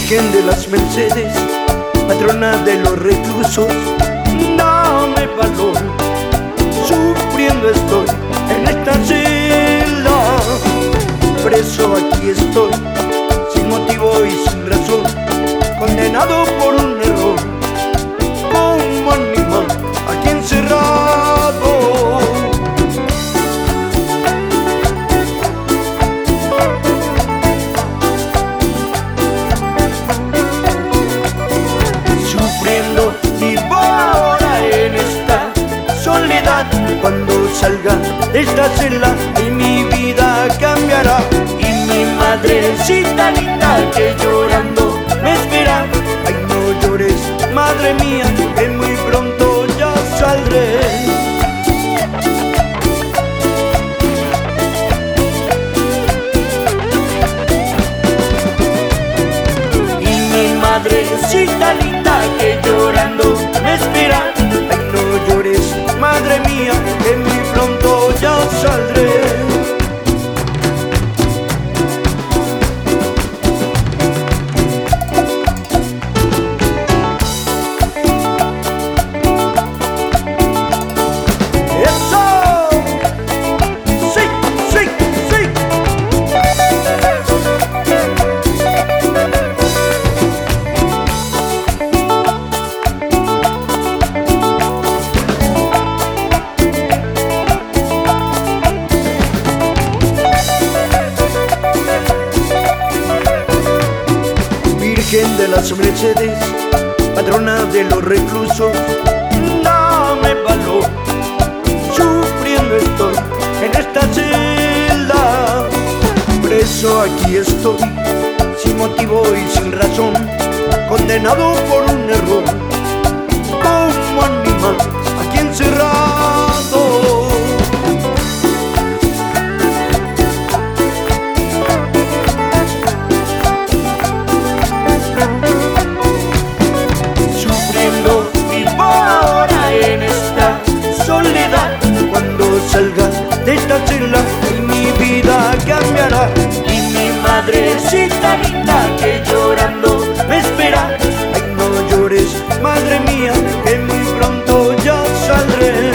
Virgen de las Mercedes, patrona de los reclusos, dame valor, sufriendo estoy en esta celda. Preso aquí estoy, sin motivo y sin razón, condenado por un error, como animal aquí encerrado. Sufriendo vivo ahora en esta soledad. Cuando salga de esta celda y mi vida cambiará, y mi madrecita linda que llorando me espera. Ay, no llores, madre mía, que muy pronto ya saldré. Y mi madrecita linda que llorando me espera. Ay, no llores, madre mía, que muy pronto ya saldré. Virgen de las Mercedes, patrona de los reclusos, dame valor, sufriendo estoy en esta celda. Preso aquí estoy, sin motivo y sin razón, condenado por un error, como animal aquí encerrado. Cuando salga de esta celda y mi vida cambiará, y mi madrecita linda que llorando me espera. Ay, no llores, madre mía, que muy pronto ya saldré.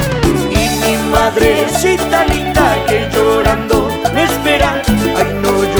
Y mi madrecita linda que llorando me espera. Ay, no llores,